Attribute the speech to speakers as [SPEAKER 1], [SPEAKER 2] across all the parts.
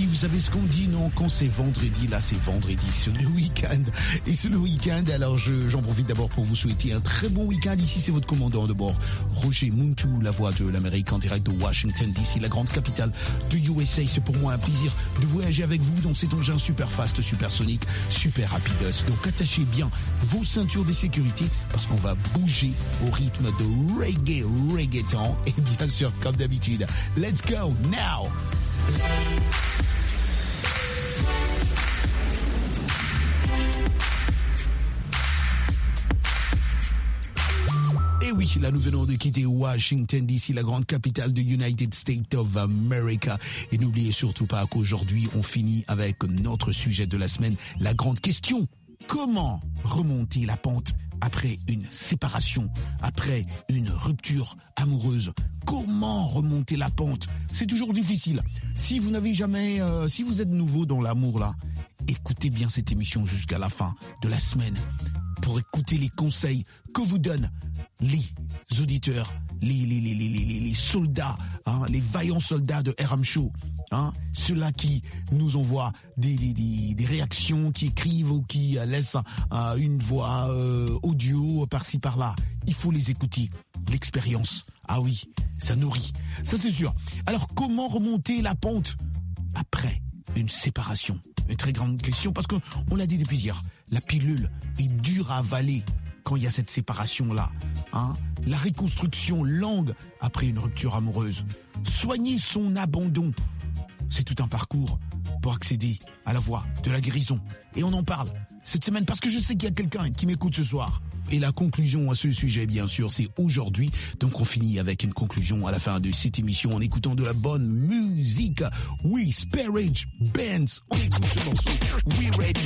[SPEAKER 1] amis, vous savez ce qu'on dit, non? Quand c'est vendredi, là c'est vendredi, c'est le week-end. Et c'est le week-end, alors j'en profite d'abord pour vous souhaiter un très bon week-end. Ici c'est votre commandant de bord, Roger Muntu, la voix de l'Amérique en direct de Washington DC, la grande capitale de USA. C'est pour moi un plaisir de voyager avec vous dans cet engin super fast, super sonique, super rapidos. Donc attachez bien vos ceintures de sécurité parce qu'on va bouger au rythme de reggaeton. Et bien sûr, comme d'habitude, let's go now! Et oui, là nous venons de quitter Washington DC, la grande capitale de United States of America. Et n'oubliez surtout pas qu'aujourd'hui on finit avec notre sujet de la semaine, la grande question. Comment remonter la pente après une séparation, après une rupture amoureuse? Comment remonter la pente? C'est toujours difficile. Si vous n'avez jamais, si vous êtes nouveau dans l'amour là, écoutez bien cette émission jusqu'à la fin de la semaine pour écouter les conseils que vous donnent les auditeurs, les soldats, hein, les vaillants soldats de RM Show, hein, ceux-là qui nous envoient des réactions, qui écrivent ou qui laissent une voix audio par-ci par-là. Il faut les écouter. L'expérience, ah oui, ça nourrit, ça c'est sûr. Alors comment remonter la pente après une séparation? Une très grande question parce que on l'a dit depuis hier, la pilule est dure à avaler quand il y a cette séparation-là. Hein? La reconstruction longue après une rupture amoureuse. Soigner son abandon, c'est tout un parcours pour accéder à la voie de la guérison. Et on en parle cette semaine parce que je sais qu'il y a quelqu'un qui m'écoute ce soir. Et la conclusion à ce sujet, bien sûr, c'est aujourd'hui. Donc on finit avec une conclusion à la fin de cette émission en écoutant de la bonne musique. Oui, Sparage Bands. On écoute ce morceau. We ready.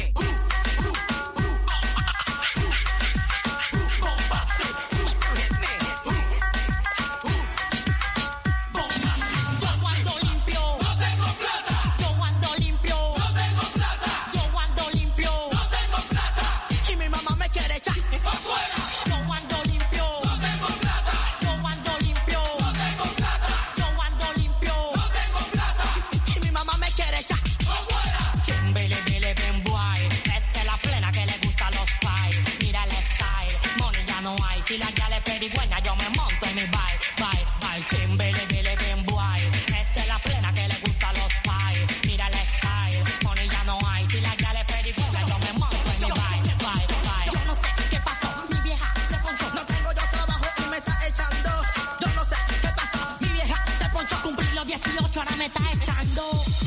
[SPEAKER 2] Si la gala es perigüeña, yo me monto en mi bike. Chimbele, bele, bien guay. Esta es la plena que le gusta a los pais. Mira el style, money ya no hay. Si la gala es perigüeña, yo me monto en mi bike. Yo no sé qué pasó, mi vieja se ponchó. No tengo yo trabajo y me está echando. Yo no sé qué pasó, mi vieja se ponchó. Cumplí los 18, ahora me está echando.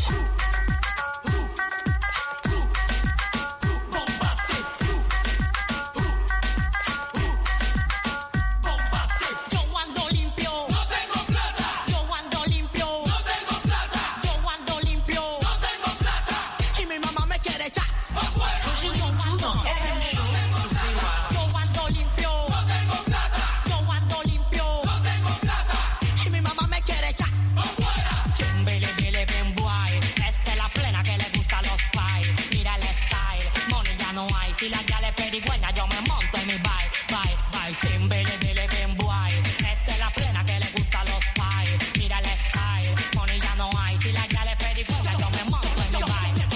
[SPEAKER 2] Si la gala es perigüeña, yo me monto en mi bike. Chimbele, bele, bien guay. Esta es la plena que le gusta a los pais. Mira el style, money ya no hay. Si la gala es perigüeña, yo me monto en mi bike.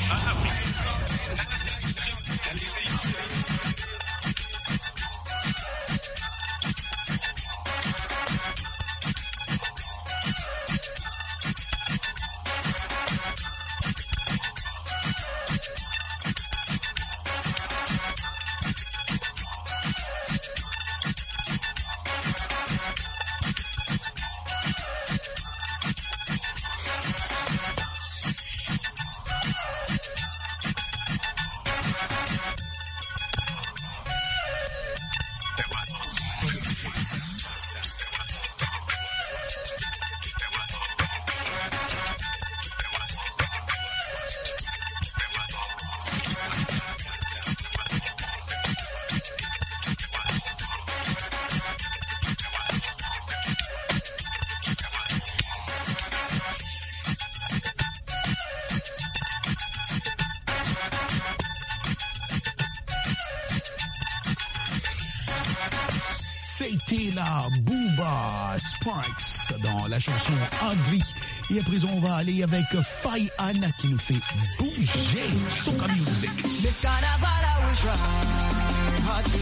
[SPEAKER 1] C'était la Booba Sparks dans la chanson Ugly. Et à présent, on va aller avec Fai Ann qui nous fait bouger Soca Music.
[SPEAKER 3] This carnival I will try hard to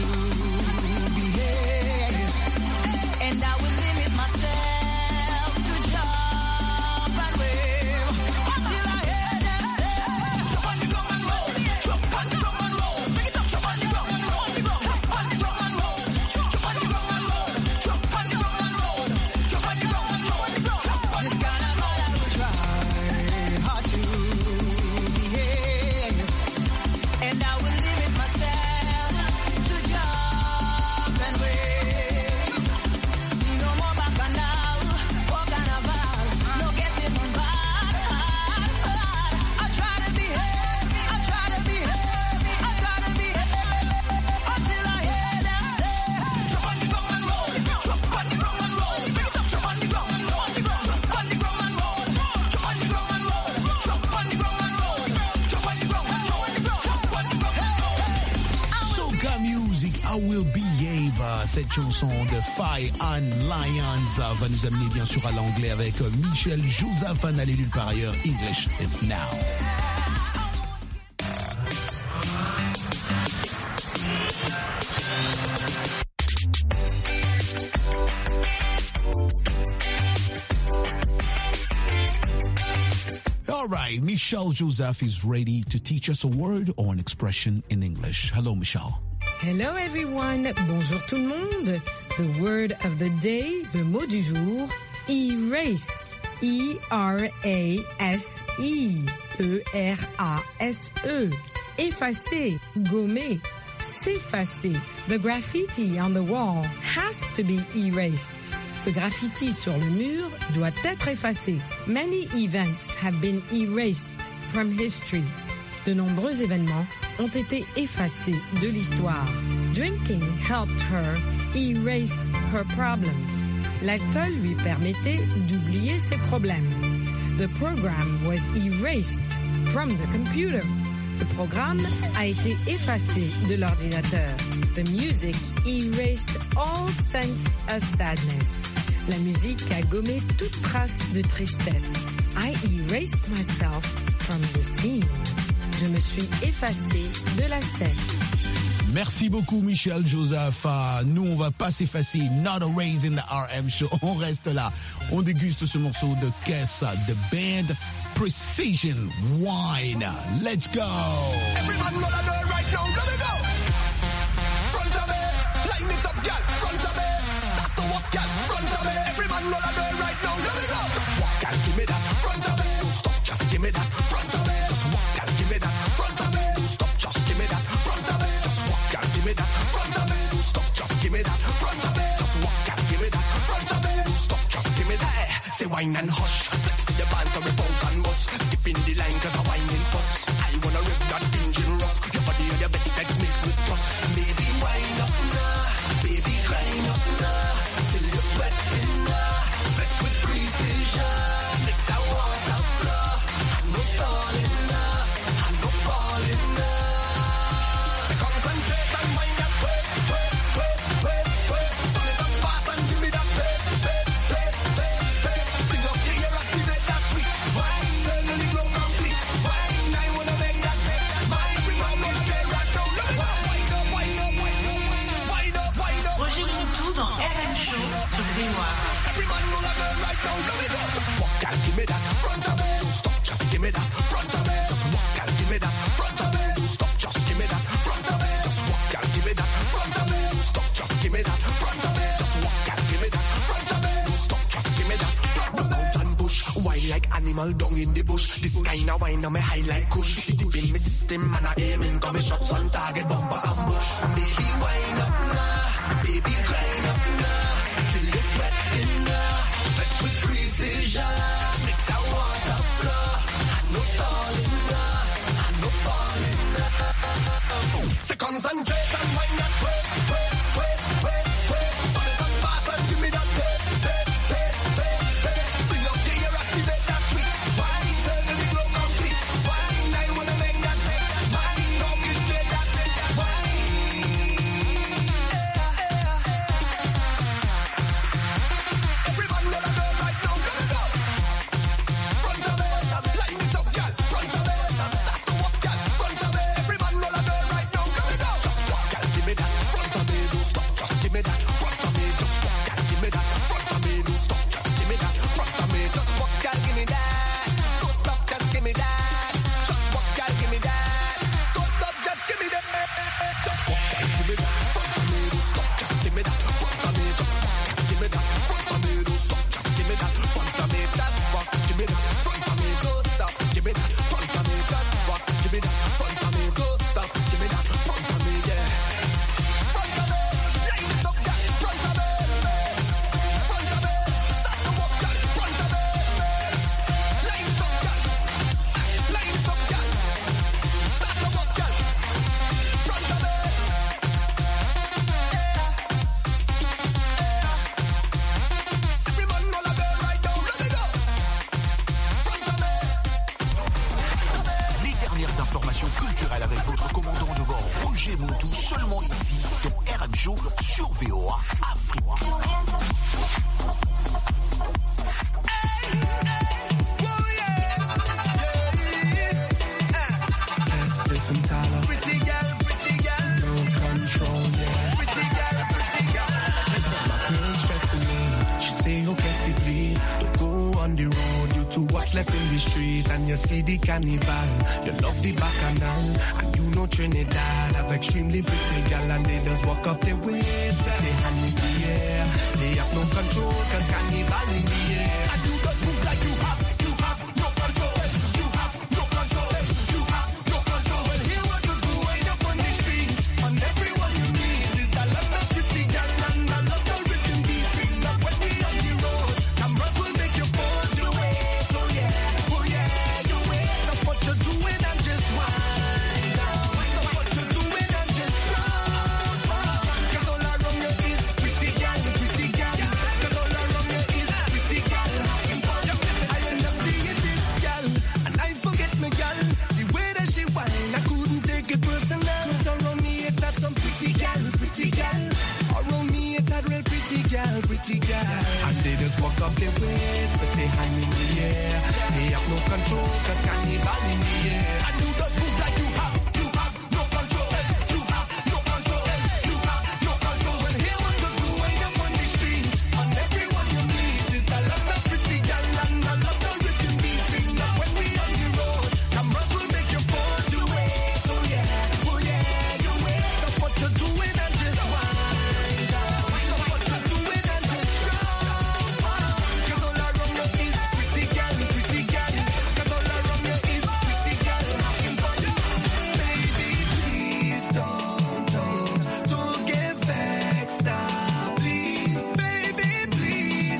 [SPEAKER 3] behave, and I will limit myself to jump and wave until I hear them say, jump on the ground and roll, jump on the ground and roll, bring it up, jump on the ground and roll, jump on the ground and roll, jump on the ground and roll, jump on the ground and roll, jump on the ground and roll. This carnival I will try hard to behave, and I will limit myself to jump and wave. See no more bacchanal for carnival, no getting bad. I try to behave, I try to behave, I try to behave until I hear them say, jump on the ground and roll, jump on the ground and roll, bring it up, jump on the ground and roll, jump on the ground and roll, jump on the ground and roll, jump on the ground and roll, jump on the ground and roll, jump on the ground and roll.
[SPEAKER 1] Soca Music, I Will Behave. Cette chanson de Fai Ann Lyons va nous amener bien sûr à l'anglais avec Michel Joseph. N'allez nulle part ailleurs. English is now. All right, Michel Joseph is ready to teach us a word or an expression in English. Hello, Michel.
[SPEAKER 4] Hello everyone, bonjour tout le monde. The word of the day, le mot du jour, erase. E-R-A-S-E. E-R-A-S-E. Effacer, gommer, s'effacer. The graffiti on the wall has to be erased. Le graffiti sur le mur doit être effacé. Many events have been erased from history. De nombreux événements ont été effacés de l'histoire. Drinking helped her erase her problems. L'alcool lui permettait d'oublier ses problèmes. The program was erased from the computer. Le programme a été effacé de l'ordinateur. The music erased all sense of sadness. La musique a gommé toute trace de tristesse. I erased myself from the scene. Je me suis effacé de la scène.
[SPEAKER 1] Merci beaucoup, Michel Joseph. Nous, on va pas s'effacer. Not a raise in the RM show. On reste là. On déguste ce morceau de Kes, The Band Precision Wine. Let's go.
[SPEAKER 5] Everyone know that door right now, let me go. Front of me, line it up, girl. Front of me, start to walk, girl. Front of me, everyone know that door right now, let me go. Just walk and give me that. Front of me, don't stop, just give me that. Front of me, just walk and give me that. Front of me, don't stop, just give me that. Front of me, just walk and give me that. Front of me, don't stop, just give me that. Front of me, just walk and give me that. Front of me, don't stop, just give me that. Say wine and hush, flex to your bands and we bunk and bust. Dip in the line 'cause I wine in fuss. I wanna rip that engine rough. Your body and your best text mixed with trust. Baby wine up now, baby grind up now, till you're sweating now. Flex with precision, make that water flow. No stalling all down in the bush. This kind of wine on me high like kush. It deep in me system and I aiming. Got me shots on target, bumper ambush. Baby wine up now, baby grind up now, till you're sweating now. Flex with precision, make that water flow. I no stalling now, I no falling now. So concentrate and wind that waist, waist, waist, waist, waist. Turn it up fast and give me that pace, pace, pace, pace, pace. Bring up the air, activate that switch. Wine, turn the glow complete. Wine, I wanna make that take. Wine, don't get straight, that's it. Wine. Everybody know that girl right now, gonna go. Front of it, line it up, girl. Front of it, start to walk, girl. Front of it, everybody know that girl right now, gonna go. Just walk, girl, give me that. Front of me, don't stop. Just give me that. Front of me, just walk, girl, give me that. Front of me, don't stop. Just give me that. Front of me, just walk, girl, give me that. Don't stop, just give me that. Just walk, girl, give me that. Don't stop, just give me that. Just walk, girl, give me that. Front of me, don't stop. Just give me that. Front of me, just walk, girl, give me that. Front of me, don't stop. Just give me that. Front of me, just walk, give me that. Front of me, don't stop. Give me that. Front of me, just walk, give me that. Front of me, don't stop. Give me that. Front of me, yeah. Front of me, line it up, girl. Front of me, front of me, start to walk, girl. Front of me, line it up, girl. Line it up, girl. Start to walk, girl. Front of me. Every man know that girl right now. Let me go. Front of me.
[SPEAKER 1] Les dernières informations culturelles avec votre commandant de bord Roger Montou, seulement ici dans RM Show sur VOA Afrique.
[SPEAKER 5] Different Tyler. Pretty girl, no control, yeah. Pretty girl. My girl's stressing me. She say, oh, Cassie, please don't go on the road. You too watch less in the street, and you see the carnival. You love the bacchanal, and you know Trinidad have extremely pretty girl, and they just walk up their waist, they hand in the air. They have no control, cause carnival in the air. And you just move like you have no control. You have no control. You have no control. Well, here what you do, wind up on the street, and everyone you meet is a lot of pretty girl and a lot of rhythm beating. But when we on the road, cameras will make you pause your way. So yeah, oh yeah, you wait. Stop what you're doing and just wind down. Stop what you're doing and just run. Cause all around you is pretty girl, pretty girl. Cause all around you is pretty girl. I end up seeing this girl, and I forget my girl. The way that she whine, I couldn't take it personal. So around me it had some pretty girl, pretty girl. Around me it had real pretty girl, pretty girl. And they just walk up their waist, but they hand in the air. They have no control, cause carnival in the air. And you just move like you have no control. You have no control. You have no control. When here what you do, wind up on the street, and everyone you meet is a lot of pretty girl and a lot of rhythm beating. Now when we on the road, cameras will make you pause your way. So yeah, oh yeah, you wait. Stop what you're doing and just wind down. Stop what you're doing and just run. Cause all around you is pretty girl, pretty girl. Cause all around you is pretty girl. Having fun. Baby, please don't get vexed now, please. Baby, please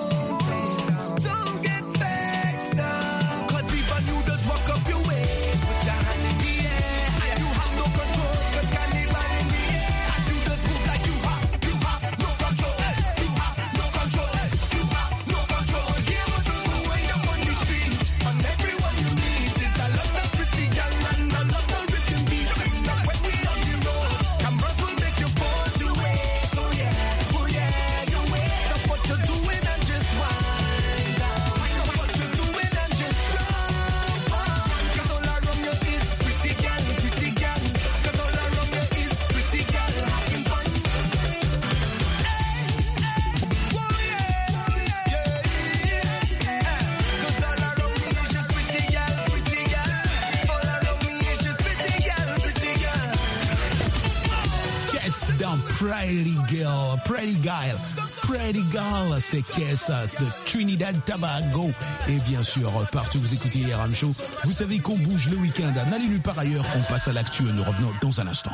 [SPEAKER 5] don't get vexed now. Cause even you just walk up your waist with your hand in the air, and you have no control, cause carnival in the air. And you just move like you have no control. You have no control. You have no control. Here what you do, wind up on the street, and everyone you meet is a lot of pretty girl and a lot of rhythm beating. Now when we on the road, cameras will make you pause your way. So yeah, oh yeah, you wait. Stop what you're doing and just wind down. Stop what you're doing and just run. Cause all around you is pretty girl, pretty girl. Cause all around you is pretty girl having fun. Whoa, yeah. Cause all around me is just pretty girl, pretty girl. All around me is just pretty girl, pretty girl.
[SPEAKER 1] Yes, dans Pretty Girl, Pretty Guy. Pretty Girl, c'est Kessa de Trinidad Tobago. Et bien sûr, partout vous écoutez IRM Show, vous savez qu'on bouge le week-end. N'allez nulle part ailleurs, on passe à l'actu et nous revenons dans un instant.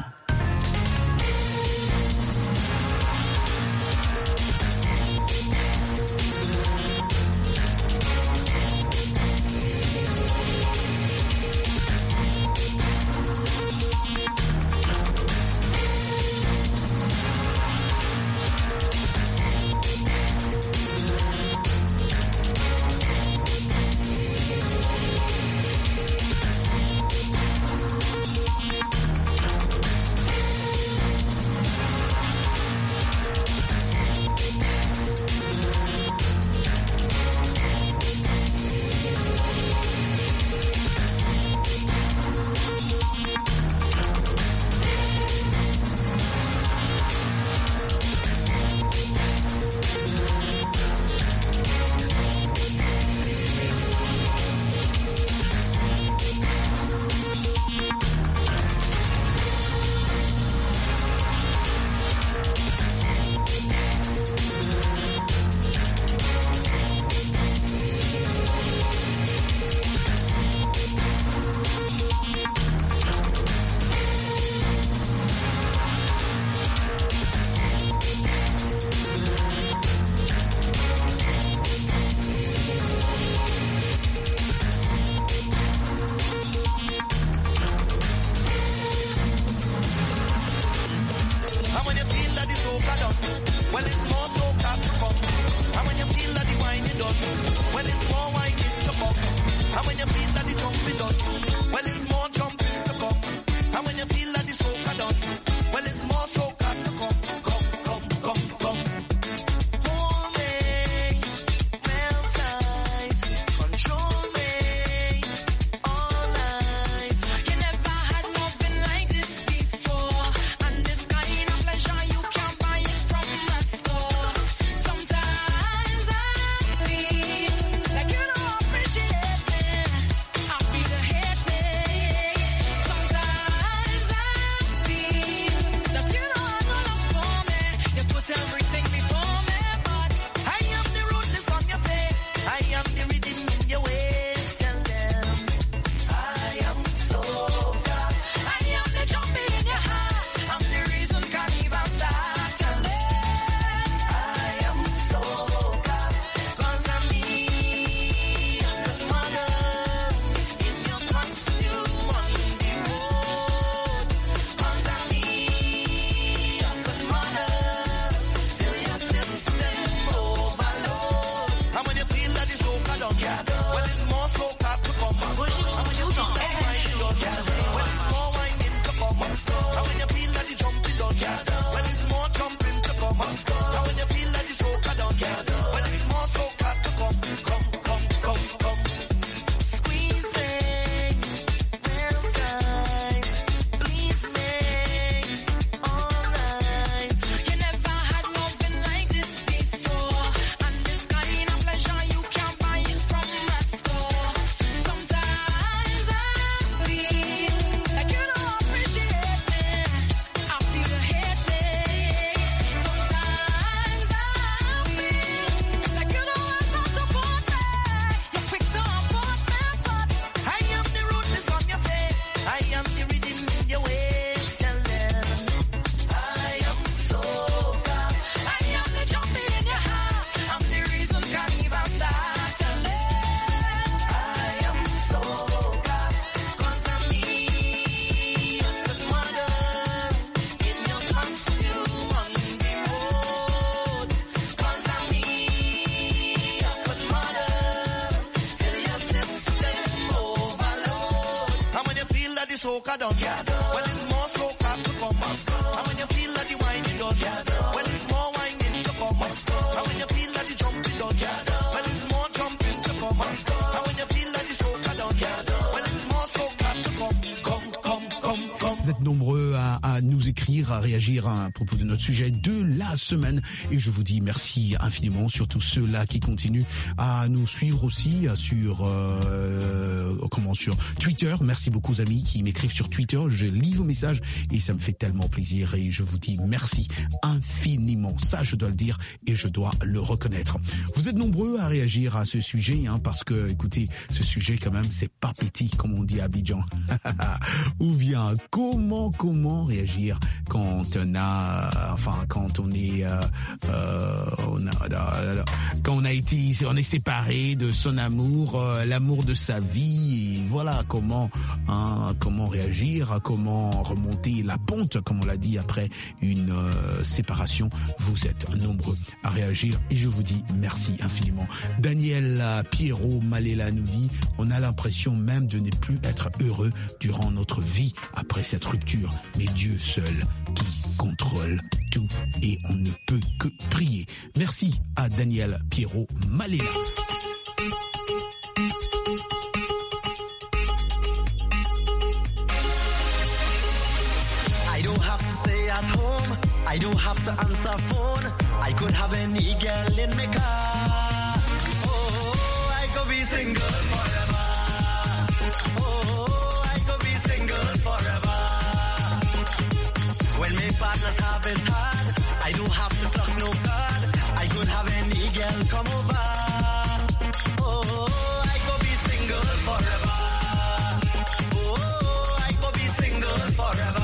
[SPEAKER 5] soca done. Well, it's more soca to come. And when you feel that the wine is done. Well, it's more whining to come. And when you feel that the jump is done. Well, it's more jumping to come. And when you feel that the soca done. Well, it's more soca to come. Come, come, come, come.
[SPEAKER 1] Vous êtes nombreux à nous écrire, à réagir à propos de notre sujet de la semaine. Et je vous dis merci infiniment, surtout ceux-là qui continuent à nous suivre aussi sur sur Twitter. Merci beaucoup aux amis qui m'écrivent sur Twitter. Je lis vos messages et ça me fait tellement plaisir et je vous dis merci infiniment. Ça, je dois le dire et je dois le reconnaître. Vous êtes nombreux à réagir à ce sujet, parce que, écoutez, ce sujet quand même, c'est pas petit, comme on dit à Abidjan. Ou bien, comment réagir quand on a, quand on est, quand on est séparé de son amour, l'amour de sa vie, et voilà comment réagir, comment remonter la pente, comme on l'a dit, après une séparation. Vous êtes nombreux à réagir et je vous dis merci infiniment. Daniel Pierrot Malela nous dit: on a l'impression même de ne plus être heureux durant notre vie après cette rupture, mais Dieu seul qui contrôle tout et on ne peut que prier. Merci à Daniel Pierrot Malela.
[SPEAKER 6] I don't have to answer phone. I could have any girl in my car. Oh, I could be single forever. Oh, I could be single forever. When my partners have it hard, I don't have to pluck no card. I could have any girl come over. Oh, I could be single forever. Oh, I could be single forever.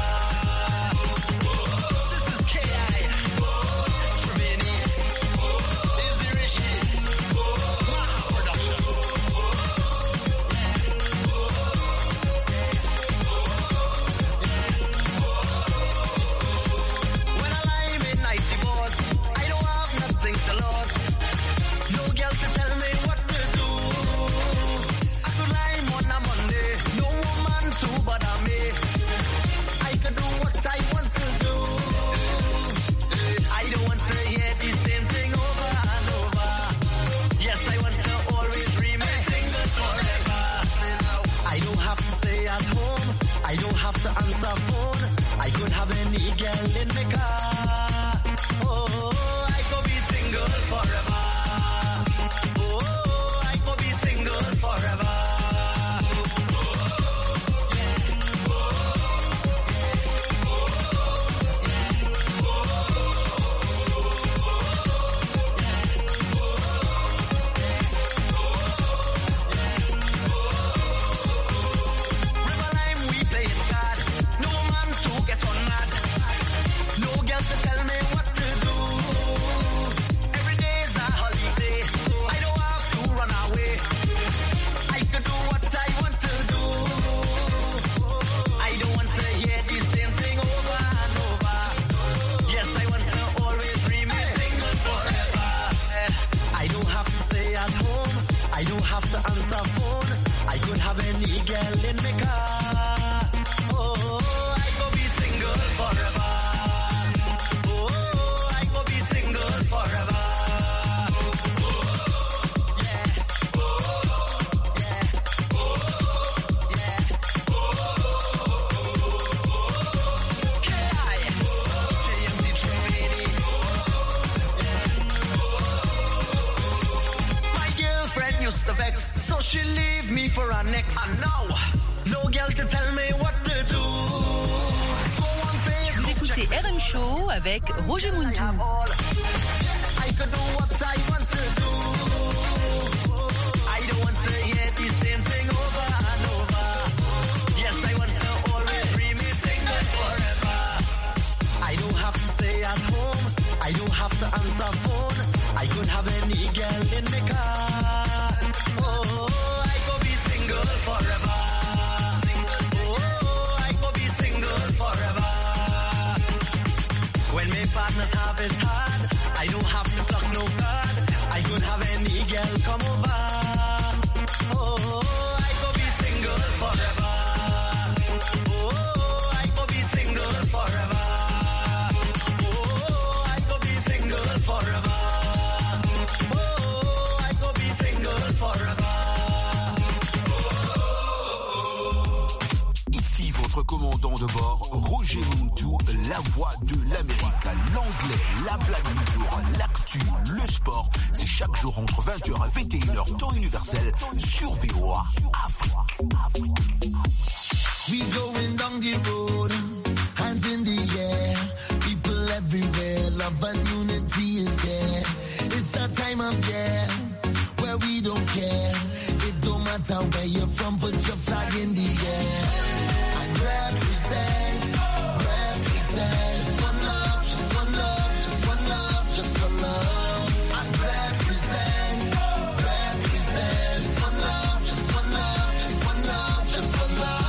[SPEAKER 7] Vous écoutez RM Show avec Roger Muntou.
[SPEAKER 1] commandant de bord, Roger Montou, la voix de l'Amérique. L'anglais, la blague du jour, l'actu, le sport, c'est chaque jour entre 20h et 21h, temps universel, sur VOA Afrique.
[SPEAKER 8] We going down the road, hands in the air, people everywhere, love and unity is there. It's that time of year where we don't care. It don't matter where you're from, put your flag in the air. And represent. Just one love, just one love, just one love, just one love. And represent. Just one love, just one love, just one love, just one love.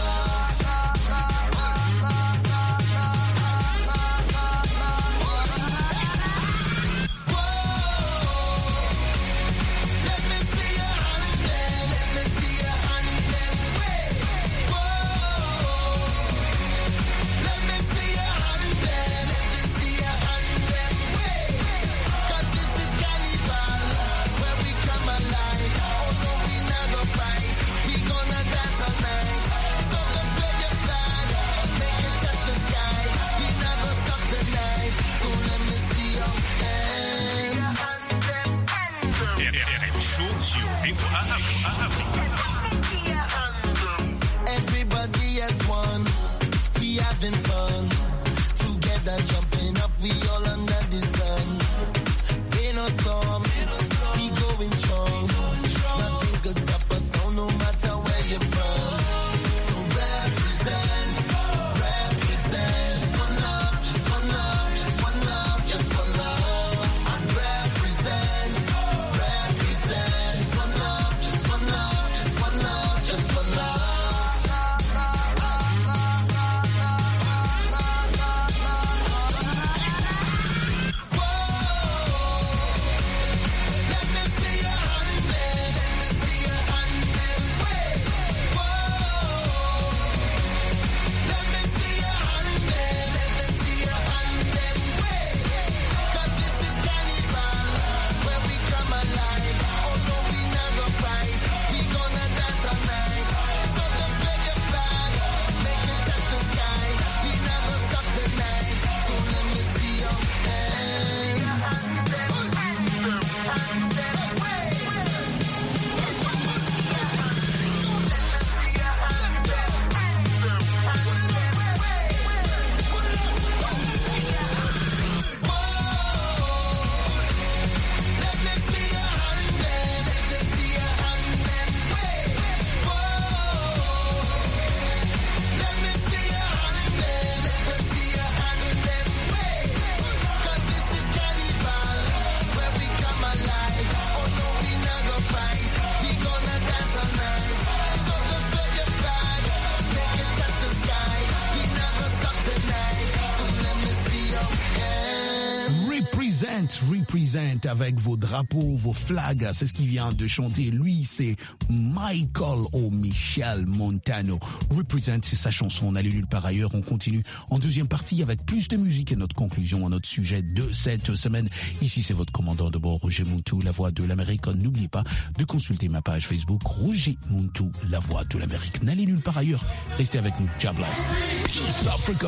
[SPEAKER 8] Everybody as one, we having fun. Together jumping up, we all under the sun. Rain or storm, we going strong. Nothing could stop us now, no matter where you're from. So represent. Just one love, just one love, just one love, just one love. And represent. Just one love, just one love, just one love, just one love.
[SPEAKER 1] Represent avec vos drapeaux, vos flags, c'est ce qu'il vient de chanter. Lui, c'est Michael Michel Montano. Represent, c'est sa chanson. On allait nulle part ailleurs. On continue en deuxième partie avec plus de musique et notre conclusion à notre sujet de cette semaine. Ici, c'est votre commandant de bord, Roger Montou, la voix de l'Amérique. N'oubliez pas de consulter ma page Facebook, Roger Montou, la voix de l'Amérique. N'allez nulle part ailleurs. Restez avec nous. God bless. Peace Africa.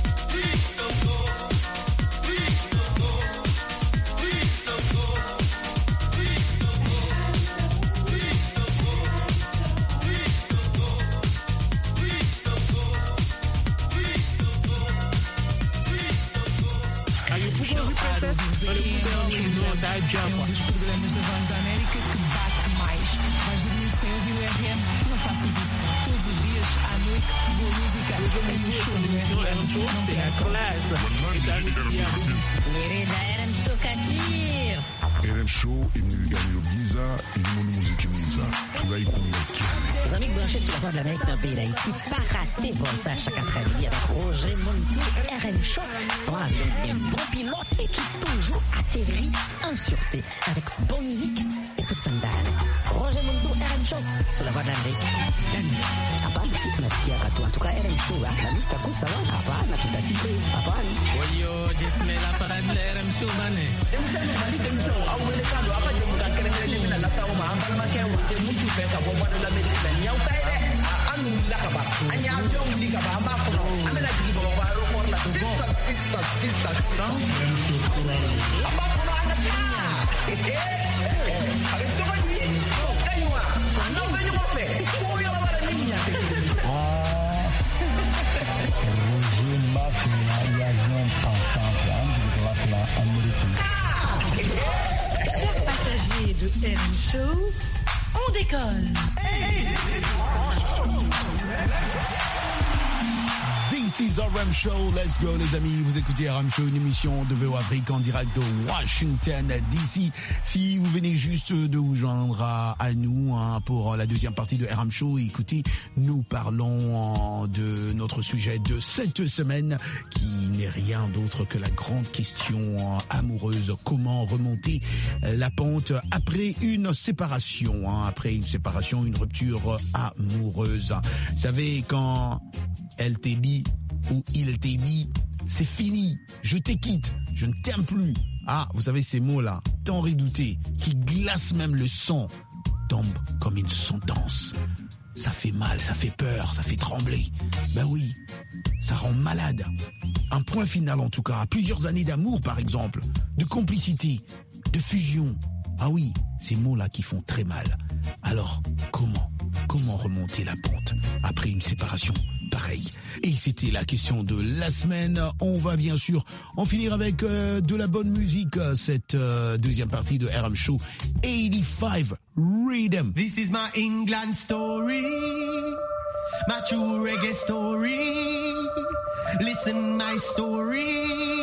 [SPEAKER 9] Dos programas da Voz da América que bate mais. Vais dormir sem ouvir o RM? Não faças isso. Todos os dias, à noite, boa música.
[SPEAKER 10] RM Show imeniganiro byiza irimo n'umuziki mwiza turayikumbukiye.
[SPEAKER 11] Les amis branchés sur la voix de l'Amérique d'un pays d'Haïti, pas rater bon ça chaque après-midi avec Roger Montou. RM Show sont avec des bons pilotes et qui toujours atterrit en sûreté avec bonne musique et toute sandale. Roger Montou, RM Show sur la voix de l'Amérique. Hapana, si tunasikia watu en tout cas RM Show la lista kusa wala hapana, tutasikia hapana.
[SPEAKER 9] Oyo, jesmela parade la RM Show bane.
[SPEAKER 12] Emisema malitemso awelekano abaje mudakelele mina la sawa ambala makewa te mutu feka bo bwana la Amerika nyauka ile lakaba anya avion likaba amakono amena jibo wa aeroport la sisa amakono anata avec ça va lui kaiwa non venez moi faire pour y avoir la ligne
[SPEAKER 13] Roger Mafia l'avion passant
[SPEAKER 7] Chers passagers de RM Show, on décolle.
[SPEAKER 1] This is RM Show, let's go les amis, vous écoutez RM Show, une émission de VO Afrique en direct de Washington DC. Si vous venez juste de vous joindre à nous pour la deuxième partie de RM Show, écoutez, nous parlons de notre sujet de cette semaine qui n'est rien d'autre que la grande question amoureuse. Comment remonter la pente après une séparation, une rupture amoureuse. Vous savez, quand elle t'est dit ou il t'est dit, c'est fini, je te quitte, je ne t'aime plus. Ah, vous savez ces mots-là, tant redoutés, qui glacent même le sang, tombent comme une sentence. Ça fait mal, ça fait peur, ça fait trembler. Ben oui, ça rend malade. Un point final en tout cas, à plusieurs années d'amour par exemple, de complicité, de fusion. Ah oui, ces mots-là qui font très mal. Alors, comment remonter la pente après une séparation pareille? Et c'était la question de la semaine. On va bien sûr en finir avec de la bonne musique, cette deuxième partie de RM Show 85 Rhythm.
[SPEAKER 14] This is my England story, my true reggae story. Listen my story,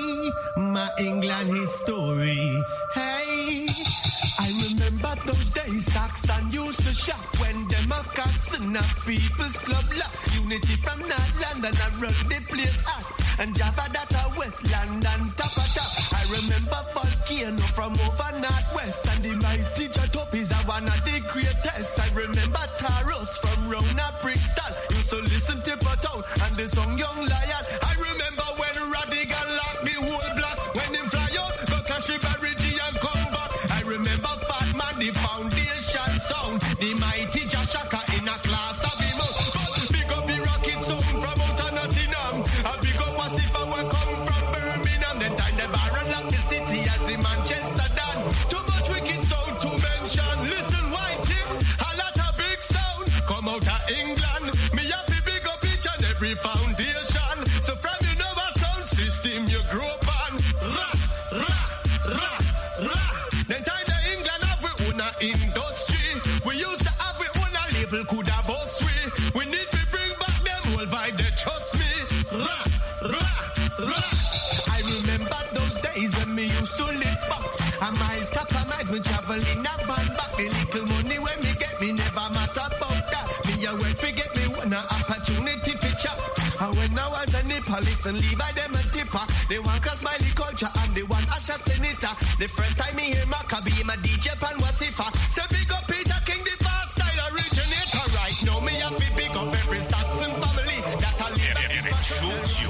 [SPEAKER 14] my England history. Hey, I remember those days Saxon used to shop when them a cats in a people's club lock. Unity from North London and run the place hot. And Java that a West London top a top. I remember Volcano from over Northwest. And the mighty Jatop is a one of the greatest. I remember Taros from round a Brixton. Used to listen to Potown and the song Young Lion. I remember when Radigan locked the whole block. When him fly out, go cash the Barigi and come back. I remember Fatman, the foundation sound. The mighty Jashaka in a class of him out. Big up the rocket sound from out of Nottingham. A big up Wasifa will come from Birmingham. Then time the Baron lock the city as the Manchester done. Too much wicked sound to mention. Listen, white tip, a lot of big sound. Come out of England. Me have to big up each and every foundation. So from you know a sound system you grow up on. Ra, ra, ra, ra. Then time the England have we own a industry. We used to have we own a label could have us we need to bring back them whole vibe they trust me. Ra, ra, ra. I remember those days when me used to live box. And my stop and miles me travel in a van back. The little money when me get me never matter about that. Me a wait forget me one a opportunity to chop. And when I was a Nepalese and leave I them a tipper. They want a smiley culture and they want a shot senator. The first time me hear Maccabi, my DJ Pan Wasifa. Say big up Peter King, the fast style originator. Right now me have to big up every Saxon family. That a live at the show.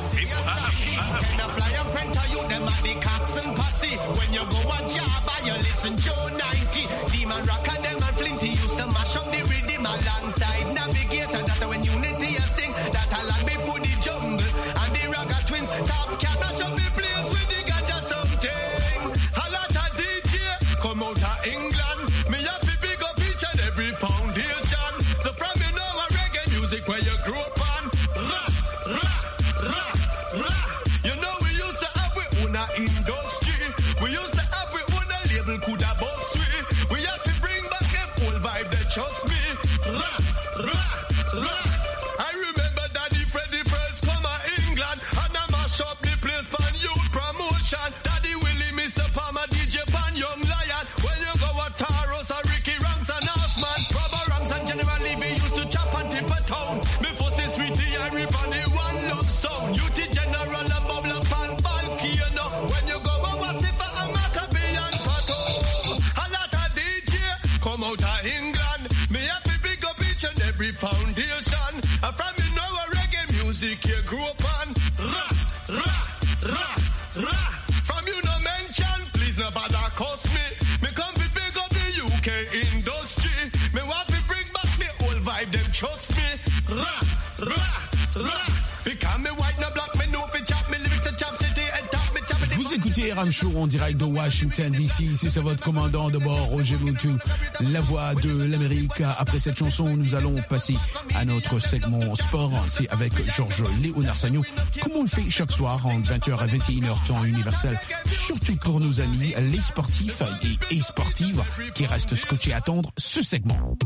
[SPEAKER 14] When I fly and print you, them at the Coxon posse. When you go a job, you listen Joe 90. Demon Rock and them and Flinty used to mash up the rhythm alongside Navigator. That when unity a sting, that a land before the jungle. And the Raga twins, Top Cat mash up the place with the ganja something. A lot of DJ come out of England. Me have to big up each and every foundation. So from you know a reggae music where you grew up on. Ra, ra, ra, ra. You know we used to have we own a industry. We used to have we own a label could have boss we have to bring back them whole vibe that trust me. Ra, ra, ra. I remember Daddy Freddy first come to England and I mash up the place pan youth promotion. Daddy Willie, Mr. Palmer, DJ Pan Young Lion. When you go at Taros or Ricky Ranks and Osman, Rubber Ranks and General Levy used to chop and tip a town. Me fussy sweetie I rip on the one love song. Youth General and Bubble up and Volcano. When you go a Wasifa and Maccabi and Pato. A lot of DJ come out of England. Me have to big up each and every foundation. And from you know a reggae music you grew up on. Ra, ra, ra, ra. From you no mention, please no bother cost me. Me come to big up the UK industry. Me want to bring back the old vibe, them trust me.
[SPEAKER 1] Vous écoutez RM Show en direct de Washington DC. Ici, c'est votre commandant de bord, Roger Moutou, la voix de l'Amérique. Après cette chanson, nous allons passer à notre segment sport. C'est avec Georges Léonard Sagnon, comme on le fait chaque soir en 20h à 21h temps universel. Surtout pour nos amis, les sportifs et sportives qui restent scotchés à attendre ce segment.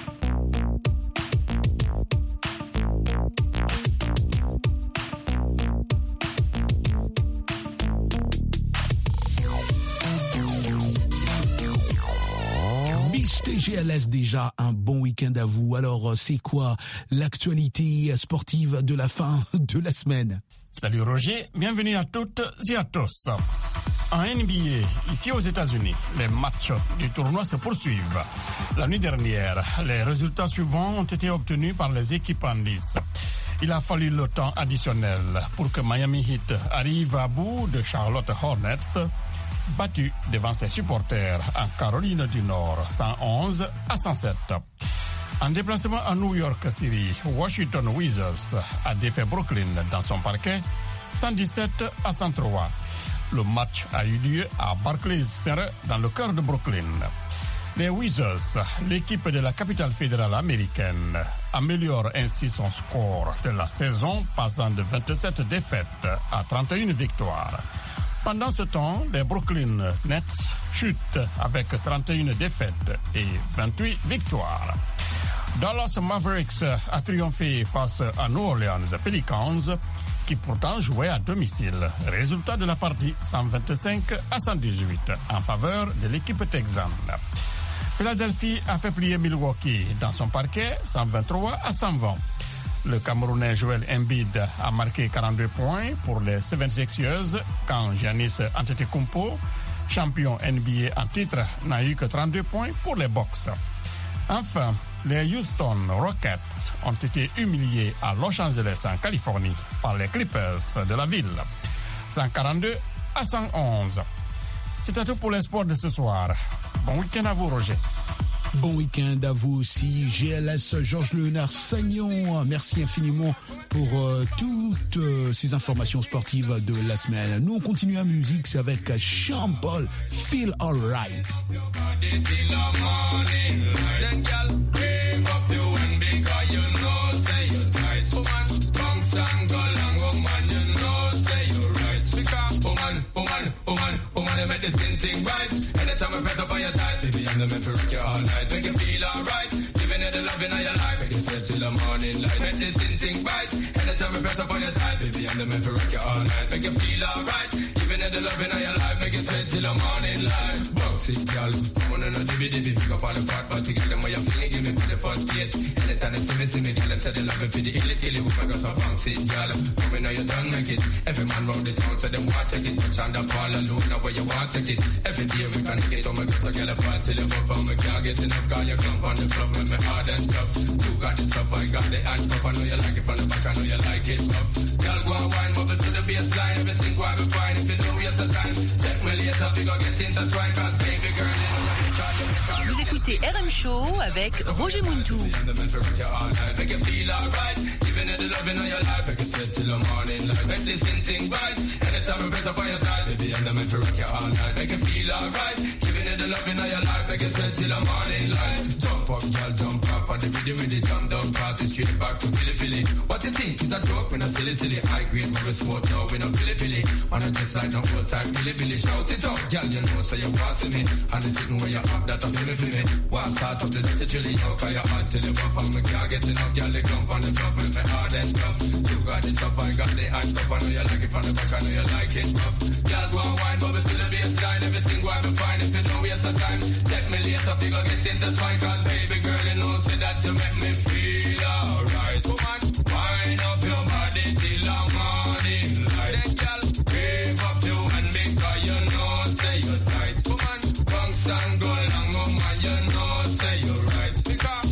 [SPEAKER 1] TGLS, déjà un bon week-end à vous. Alors, c'est quoi l'actualité sportive de la fin de la semaine?
[SPEAKER 15] Salut Roger, bienvenue à toutes et à tous. En NBA, ici aux États-Unis, les matchs du tournoi se poursuivent. La nuit dernière, les résultats suivants ont été obtenus par les équipes en lice. Il a fallu le temps additionnel pour que Miami Heat arrive à bout de Charlotte Hornets, battu devant ses supporters en Caroline du Nord, 111-107. En déplacement à New York City, Washington Wizards a défait Brooklyn dans son parquet, 117-103. Le match a eu lieu à Barclays Center dans le cœur de Brooklyn. Les Wizards, l'équipe de la capitale fédérale américaine, améliore ainsi son score de la saison, passant de 27 défaites à 31 victoires. Pendant ce temps, les Brooklyn Nets chutent avec 31 défaites et 28 victoires. Dallas Mavericks a triomphé face à New Orleans Pelicans, qui pourtant jouait à domicile. Résultat de la partie 125-118 en faveur de l'équipe texane. Philadelphie a fait plier Milwaukee dans son parquet 123-120. Le Camerounais Joel Embiid a marqué 42 points pour les 76ers quand Giannis Antetokounmpo, champion NBA en titre, n'a eu que 32 points pour les Bucks. Enfin, les Houston Rockets ont été humiliés à Los Angeles en Californie par les Clippers de la ville, 142-111. C'est à tout pour les sports de ce soir. Bon week-end à vous, Roger.
[SPEAKER 1] Bon week-end à vous aussi, GLS Georges Léonard Sagnon. Merci infiniment pour toutes ces informations sportives de la semaine. Nous, on continue la musique, c'est avec Sean Paul, Feel Alright.
[SPEAKER 16] Woman, make this skin thing right. Anytime I press up on your thighs, baby, I'm the man for rock you all night. Make you feel alright. Giving you the loving of your life. Make you sweat till the morning light. Make this skin thing right. Anytime I press up on your thighs, baby, I'm the man for rock you all night. Make you feel alright. Giving you the loving of your life. Make you sweat till the morning light. Box it, girl. Come on, no dibby. Pick up on the fat, but you get them where you're feeling. Give me for the first date. Anytime they see me, girl, them say they love me for the illy, silly. We got some box it, girl. Come in, you done make it. Every man round the town, so them want take it. Touch on the ball alone, now where you want take it. Every day we can get on my girls, I get a fight till you go from me. Can't get enough, call you clump on the club, make me hard and tough. You got the stuff, I got the handcuff. I know you like it from the back, I know you like it rough. Girl, go and wine, bubble to the baseline. Everything go and be fine. If you don't waste the time, check me later, we go get intertwined. Cause baby girl, you know you're
[SPEAKER 7] Vous écoutez RM Show avec Roger Moutou.
[SPEAKER 16] Make you feel alright. Giving you the loving of your life. Make you sweat till the morning light. Make this thing right. Anytime I press up on your time, baby, I'm the man to rock you all night. Make you feel alright. Giving you the loving of your life. Make you sweat till the morning light. Jump up, girl, jump up. On the video with the jump down party. Straight back to Philly. What you think is a joke? When I silly. High grade, we smoke now. We no Philly. Wanna just like no old time Billy. Shout it up, girl, you know, so you want to me. And the sitting where you up, that I feel me. Why start up the dirty chili? How can you hard till you bump and me can't get enough? Girl, they clump on the top, make me hard and tough. You got the stuff, I got the handcuff. I know you like it from the back, I know you like it rough. Girl, go and wine, bubble to the baseline. Everything go and be fine if you don't waste the time. Check me later, we go get intertwined. Cause baby girl, you know, say that you make me feel alright. Woman, wind up your body till the morning light. Then girl, wave up your hand because you know, say you're tight. Woman, bunks and go long, woman, you know, say you're right. Because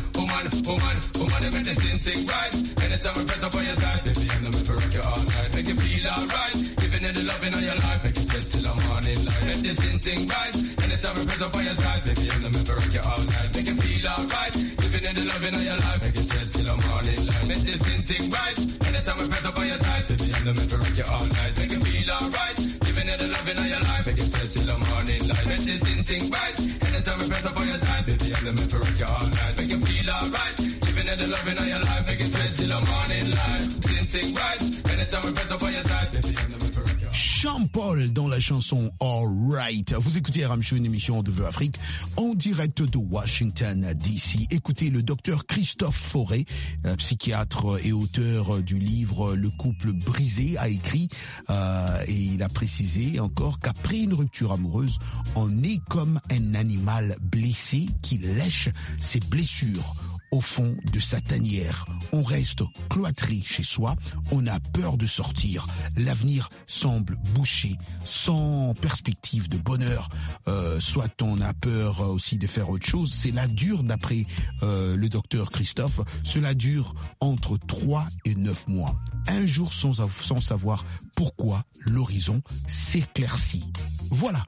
[SPEAKER 16] woman, they make the same thing right. Anytime I press up on your thighs, baby, I'm the man for rock you all night. Make you feel alright. Giving you the the loving of your life, make it sweat till the morning light. Make this thing right, anytime I press up on your thighs, baby, I'm the man for rock you all night. Make it feel alright, living in the loving of your life, make it sweat till the morning light. Make this thing right, anytime I press up on your thighs, baby, I'm the man for rock you all night. Make it feel alright, living in the loving of your life, make it sweat till the morning light. Make this thing right, anytime I press up on your thighs, baby, I'm the man for rock you all night. Make it feel alright, living in the loving of your life, make it sweat till the morning light. Thing right, anytime I press up on your thighs, baby, I'm the man for rock you all night.
[SPEAKER 1] Jean-Paul dans la chanson All Right. Vous écoutez RM Show, une émission de Vœux Afrique en direct de Washington DC. Écoutez le docteur Christophe Fauré, psychiatre et auteur du livre Le couple brisé, a écrit et il a précisé encore qu'après une rupture amoureuse, on est comme un animal blessé qui lèche ses blessures au fond de sa tanière. On reste cloîtré chez soi, on a peur de sortir. L'avenir semble bouché, sans perspective de bonheur. Soit on a peur aussi de faire autre chose. Cela dure, d'après le docteur Christophe, cela dure entre 3 et 9 mois. Un jour sans savoir pourquoi l'horizon s'éclaircit. Voilà.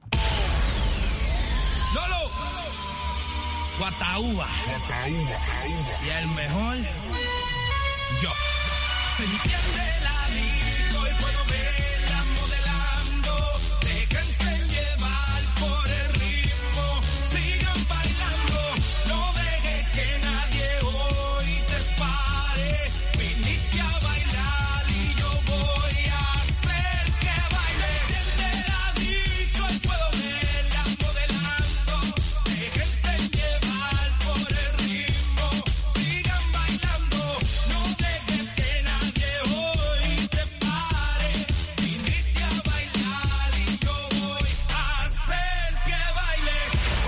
[SPEAKER 17] Lolo. Guataúba. Y el mejor, yo. Se enciende la disco y puedo verla modelando. Déjense llevar por el ritmo. Sigan bailando. No dejes que nadie hoy te pare. Viniste a bailar y yo voy a hacer que baile. Se enciende la disco y puedo verla modelando. Déjense llevar por el ritmo. Sigan bailando. No dejes que nadie hoy te pare. Viniste a bailar y yo voy a hacer que baile.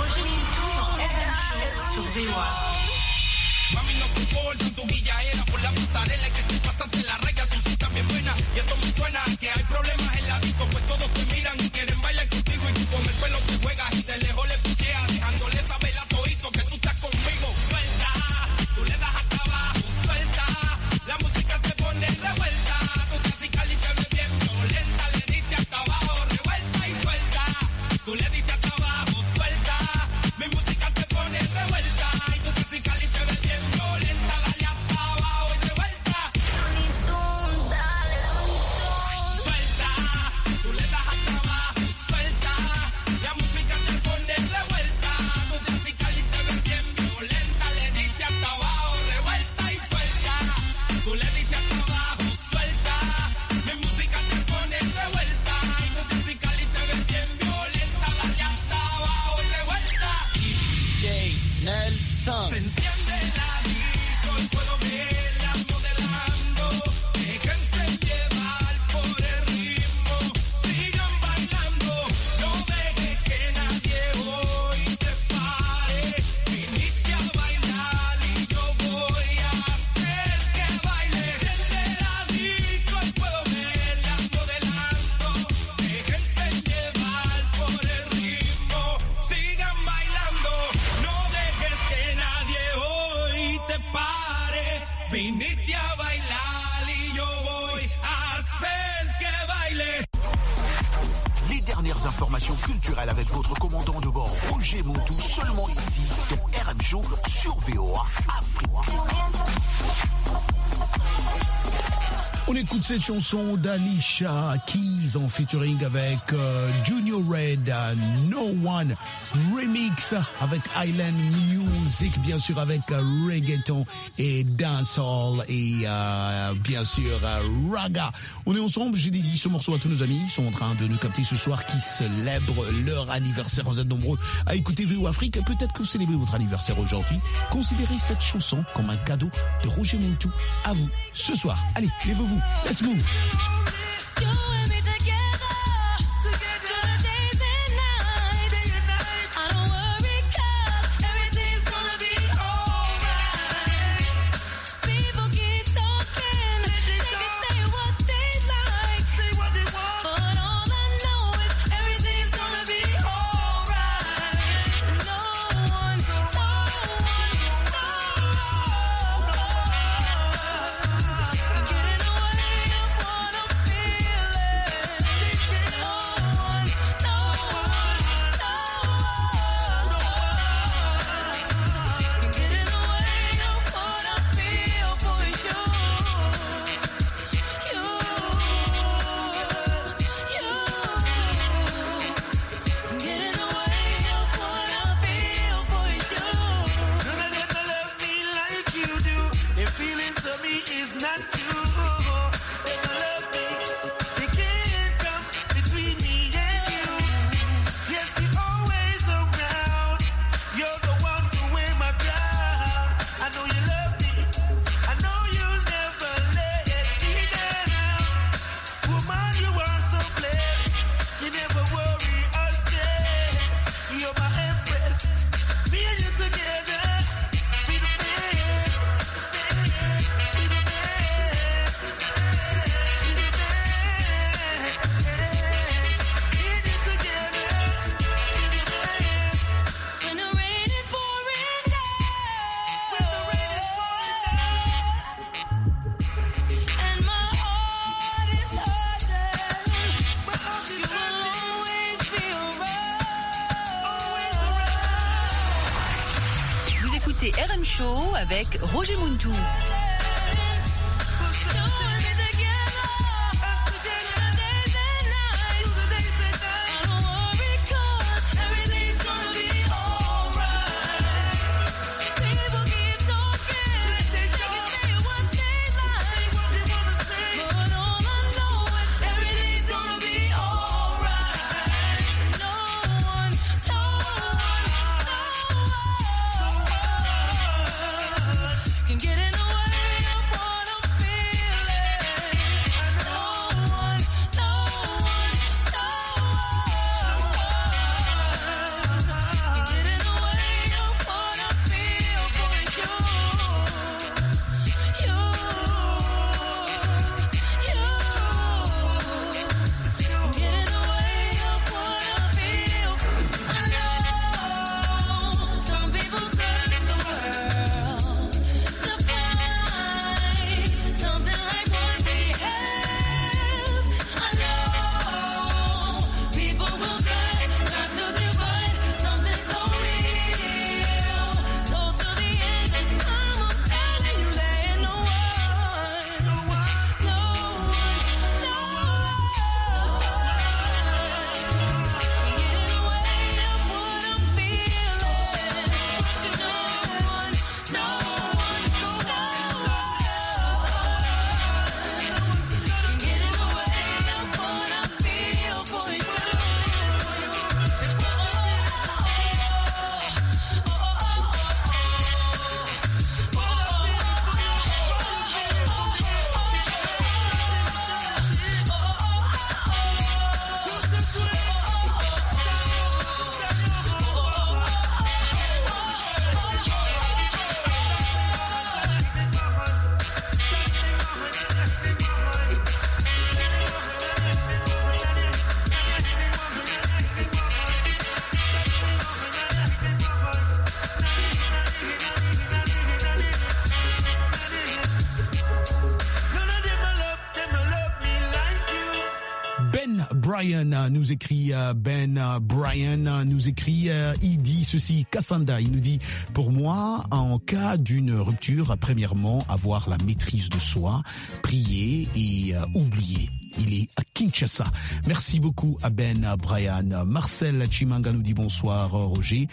[SPEAKER 7] Sur VOA.
[SPEAKER 17] Mami, no soportan tu guillaera por la pasarela que tú pasaste la raya, tú sí estás bien buena. Y esto me suena que hay problemas en la disco, pues todos te miran y quieren bailar contigo y tú con el pelo te juegas y de lejos le pucheas, dejándole saber a todito que tú estás conmigo. Suelta, tú le das hasta abajo, suelta, la música te pone de vuelta, tu clásica y te ves bien violenta, le diste hasta abajo, revuelta y suelta, tú le diste hasta abajo, suelta, mi música te pone de vuelta y tu clásica y te ves bien violenta, dale hasta abajo y revuelta. Suelta, tú le das hasta abajo, suelta, la música te pone de vuelta, tu clásica y te ves bien violenta, le diste hasta abajo, revuelta y suelta, tú le diste hasta abajo, suelta, mi música te pone de vuelta, y tu clásica y te ves bien violenta, dale hasta abajo y revuelta. DJ Nelson. Se enciende la disco y puedo verla modelando. Déjense llevar por el ritmo. Sigan bailando. No dejes que nadie hoy te pare. Viniste a bailar y yo voy a hacer que baile. Se enciende la disco y puedo verla modelando. Déjense llevar por el ritmo. Sigan bailando. No dejes que nadie hoy te pare. Viniste a bailar y yo voy a hacer que baile.
[SPEAKER 1] Les dernières informations culturelles avec votre commandant de bord, Roger Montou, seulement ici, dans RM Show sur VOA Afrique. On écoute cette chanson d'Alicia Keys en featuring avec Junior Red, No One Remix avec Island Music, bien sûr avec reggaeton et dancehall et bien sûr raga. On est ensemble, j'ai dédié ce morceau à tous nos amis, ils sont en train de nous capter ce soir, qui célèbrent leur anniversaire. Vous êtes nombreux à écouter VOA Afrique, peut-être que vous célébrez votre anniversaire aujourd'hui. Considérez cette chanson comme un cadeau de Roger Montou à vous ce soir. Allez, levez-vous, let's move.
[SPEAKER 3] Wanna
[SPEAKER 7] écoutez RM Show avec Roger Muntou.
[SPEAKER 1] Brian nous écrit, Brian nous écrit, il dit ceci, Cassanda, il nous dit, pour moi, en cas d'une rupture, premièrement, avoir la maîtrise de soi, prier et oublier. Il est à Kinshasa. Merci beaucoup à Brian. Marcel Chimanga nous dit bonsoir Roger.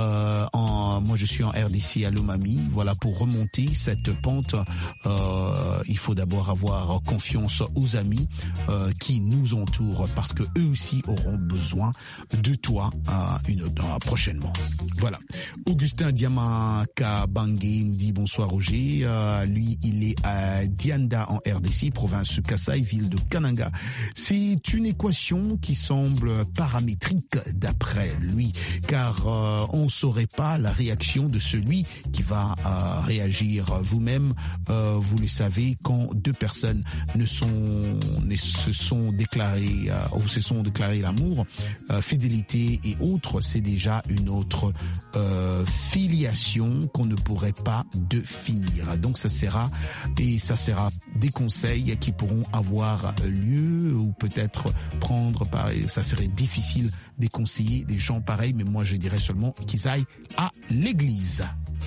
[SPEAKER 1] Moi je suis en RDC à Lomami. Voilà, pour remonter cette pente, il faut d'abord avoir confiance aux amis qui nous entourent parce que eux aussi auront besoin de toi prochainement. Voilà. Augustin Diamaka Bangé nous dit bonsoir Roger. Lui il est à Dianda en RDC, province Kasaï, ville de Kananga. C'est une équation qui semble paramétrique d'après lui, car on ne saurait pas la réaction de celui qui va réagir. Vous-même, vous le savez, quand deux personnes se sont déclarées l'amour, fidélité et autres, c'est déjà une autre filiation qu'on ne pourrait pas définir. Donc ça sera des conseils qui pourront avoir lieu ou peut-être ça serait difficile de conseiller des gens pareils, mais moi je dirais seulement qu'ils aillent à l'église.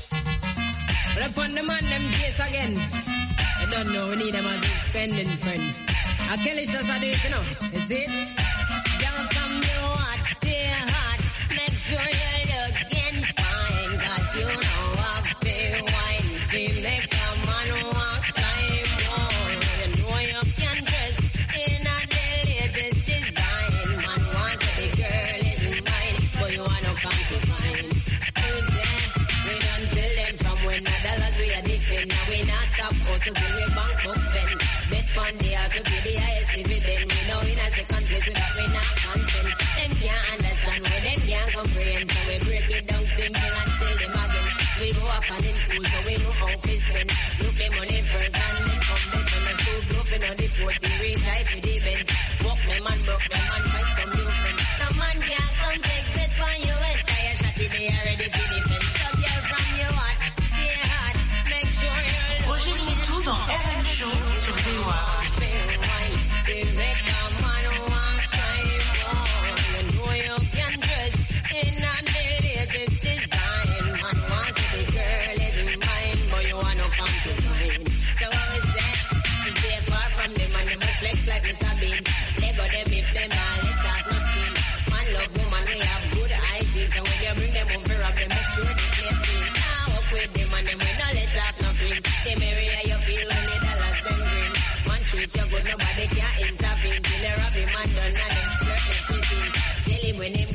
[SPEAKER 18] So we bank up then. Bet fund the house, we pay the highest dividend. We know in a second place so that we not content. Them can't understand where them can't comprehend. So we break it down simple and tell them again. We go up and in school so we know how to spend. Look the money first and then come back when the school broken on the 40 reach high for the events. Walk them and broke them and find some new friends. No man can't come take it from you. It's fire shot in the air ready for defense. So girl from your heart, stay hard. Make sure you're
[SPEAKER 7] Roger Muntou dans RM Show sur VOA.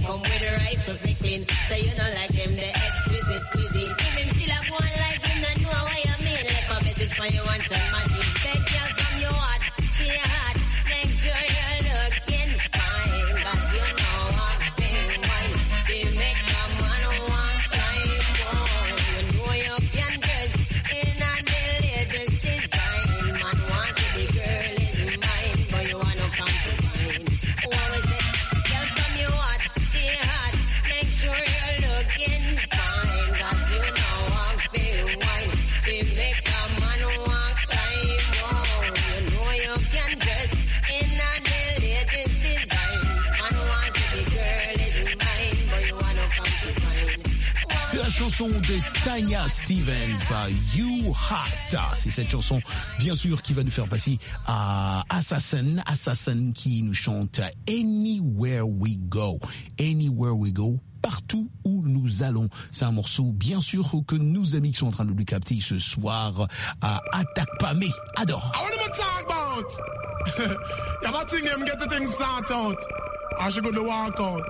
[SPEAKER 18] come with the rifle fi clean. So you know like him, the exquisite cuisine. If him still a one like him, don't know what you mean. Left a message for you and tell machine. Take girl from your heart, stay hard. Make sure you're looking fine. Cause you know I'm paying wine. They make a man want climb more. You know you can dress in a the latest design. Man wants the girl is mine, but you wanna come to mine. What was it? Girl from your heart, stay hard. Make sure you're looking fine. Cause you know I'm paying wine. They make a man want climb more. You know you can dress in a the latest design. Man wants the girl is mine, but you wanna come to mine.
[SPEAKER 1] C'est la chanson de Tanya Stevens, You Hot. C'est cette chanson, bien sûr, qui va nous faire passer à Assassin qui nous chante Anywhere We Go. Anywhere We Go. Partout où nous allons. C'est un morceau, bien sûr, que nos amis qui sont en train de le capter ce soir attaquent pas, mais adorent.
[SPEAKER 19] I want to talk about. You have a thing, him get the thing sort out. I should go to walk out.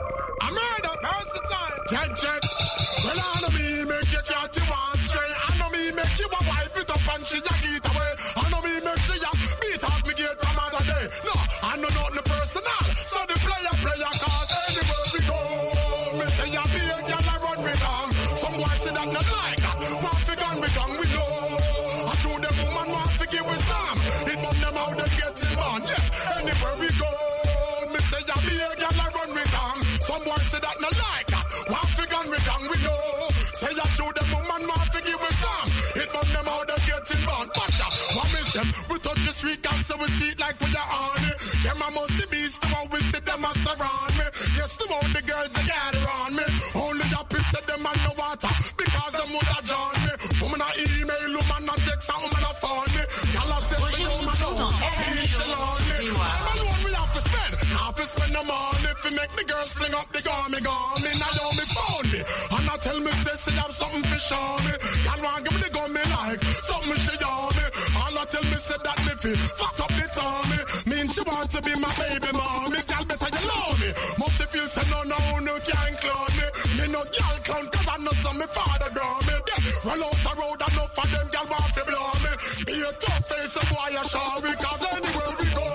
[SPEAKER 19] I murder, that's the time. Check. Well, I know me make you cat you want stray. I know me make you a wife it up and she a get away. I know me make she a beat up me gate from other day. No, I know nothing personal. So the player cause anywhere we go. Me say you be a girl I run me down. Some boys say that not like that. Want to gun me down, we know. I show the woman want to give with some. It burn them out and get it on. Yes, anywhere we go. Me say you be a girl I run me down. Some boys say that not like that. Want to gun me down, we know. Say you show the woman want to give with some. It burn them out and get it on. Watch out, what miss them? We touch the street and so we sweet like we are on it. Them a must be beast, the one we see them a surround me. Yes, the one the girls that gather on me. Only the piece of them and no water. Because them would have drawn me. Woman a email, woman a text, and woman a phone me. Y'all a say, but you woman don't feel lonely. I'm alone, we have to spend. Half to spend the money. If you make the girls fling up the gum, me. Now you me phone me. And I tell me, say, see, have something to show me. Y'all want give me the gun me like. Something she on me. All I tell me, say that me feel. Fuck up the tummy. Mean she want to be my baby mommy. Y'all better you love me. Must feel say no can't clown me. Me no girl clown cause I know some me father draw me. Roll out the road enough of them girl want to blow me. Be a tough face a boy a show me. Cause anywhere we go.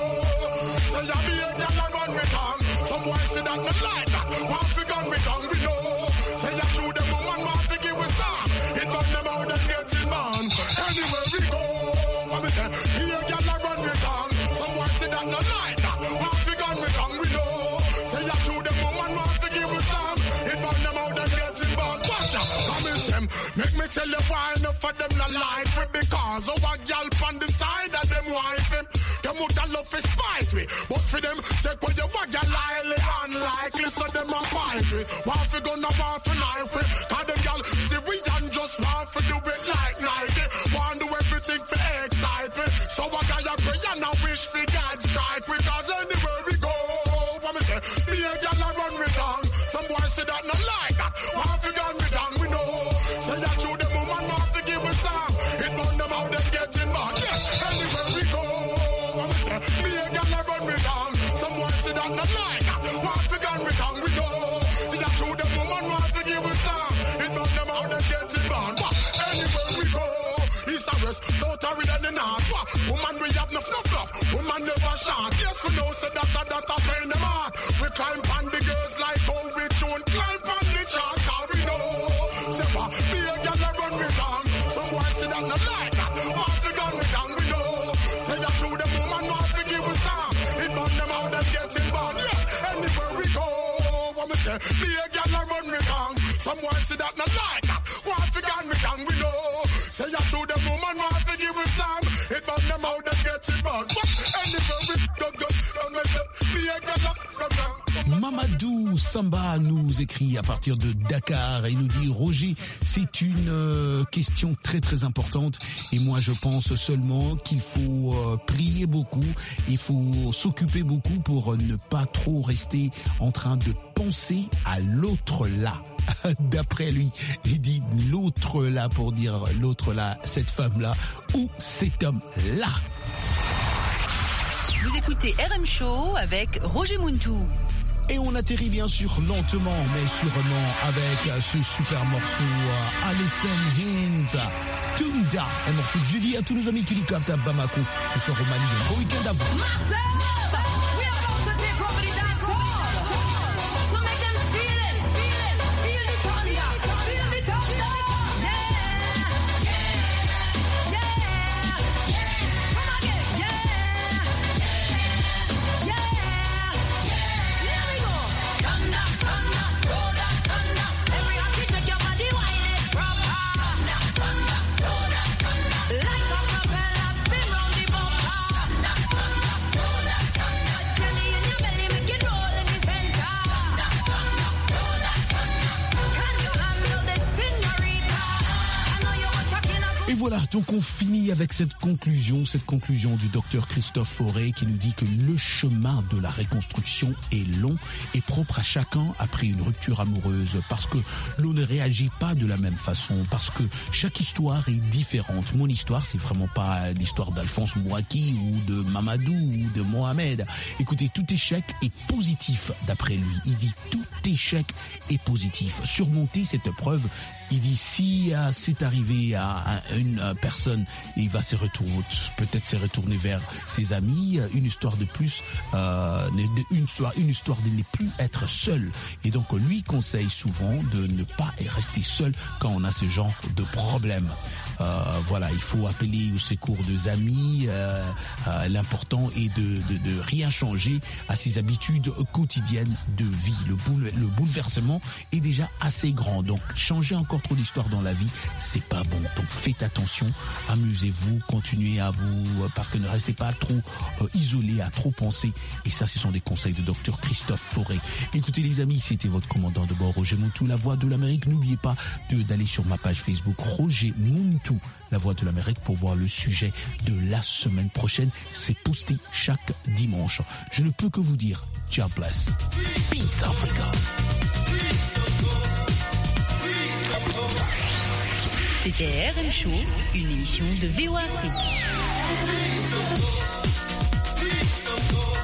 [SPEAKER 19] Say you be a girl and run me down. Some boys say that not like that. Want to gun me down we know. Say you shoot them woman want to give with some. It burn them out and get it man. Anywhere we go. What me say? Be a girl and run me down. Some boys say that not like that. Want to gun me down we know. Say you shoot them woman want to give with some. It burn them out and get it man. Watch out. Come in them. Make me tell you why enough of them not like me. Because of a girl on the side of them wife him. Them would have love to spite me. But for them, take what you want, you're highly unlikely. So them a fight me. Want to go now, want to knife me. Cause them girl, see we and just want to do it like Nike. Want to do everything for excite me. So I got your pray and I wish for God strike me. Cause anywhere we go, what me say, be a girl and run me down. Some boys say that not like that. Want to gun me down, we know. Say that you the woman want to give me some. It burn them out, them getting mad. Yes, anywhere we go, what me say, be a girl and run me down. Some boys say that not like that. Want to gun me down, we know. Say that you the woman want to give me some. It burn them out, them getting mad. But anywhere we go, east and west, south or in the north. What? Woman we have enough. Woman never shot. Yes, we know, say that a pain them heart. We climb on the girls like how we don't climb on the chart. How we know. Say what? Be a girl and run me down. Some boys say that not like that. Want to gun me down, we know. Say that through the woman want to give us some. It burn them out and getting born. Yes, anywhere we go. What me say? Be a girl and run me down. Some boys say that not like that. Want to gun me down, we know. Say that through the woman want to give us some. It burn them out and getting born. What? Anywhere we go. Me say, be a girl and run down.
[SPEAKER 1] Mamadou Samba nous écrit à partir de Dakar et nous dit Roger, c'est une question très très importante et moi je pense seulement qu'il faut prier beaucoup, il faut s'occuper beaucoup pour ne pas trop rester en train de penser à l'autre là. D'après lui, il dit l'autre là pour dire l'autre là, cette femme là ou cet homme là.
[SPEAKER 7] Vous écoutez RM Show avec Roger Muntou.
[SPEAKER 1] Et on atterrit bien sûr lentement mais sûrement avec ce super morceau Alison Hint, Tunda, un morceau que je dis à tous nos amis qui nous captent à Bamako ce soir au Mali. Bon week-end à vous. Et voilà, donc on finit avec cette conclusion du docteur Christophe Fauré qui nous dit que le chemin de la reconstruction est long et propre à chacun après une rupture amoureuse parce que l'on ne réagit pas de la même façon, parce que chaque histoire est différente. Mon histoire, c'est vraiment pas l'histoire d'Alphonse Mouaki ou de Mamadou ou de Mohamed. Écoutez, tout échec est positif d'après lui. Il dit tout échec est positif. Surmonter cette preuve, il dit si c'est arrivé à une personne, il va peut-être se retourner vers ses amis. Une histoire de plus, une histoire de ne plus être seul. Et donc lui conseille souvent de ne pas rester seul quand on a ce genre de problème. Voilà, il faut appeler au secours des amis. L'important est de rien changer à ses habitudes quotidiennes de vie. Le bouleversement est déjà assez grand. Donc changer encore trop d'histoires dans la vie, c'est pas bon. Donc faites attention, amusez-vous, continuez à vous, parce que ne restez pas trop isolés, à trop penser. Et ça, ce sont des conseils de docteur Christophe Fauré. Écoutez les amis, c'était votre commandant de bord Roger Montou, la voix de l'Amérique. N'oubliez pas d'aller sur ma page Facebook Roger Montou, la voix de l'Amérique, pour voir le sujet de la semaine prochaine. C'est posté chaque dimanche. Je ne peux que vous dire, God bless. Peace Africa.
[SPEAKER 7] C'était RM Show, une émission de VOA Afrique.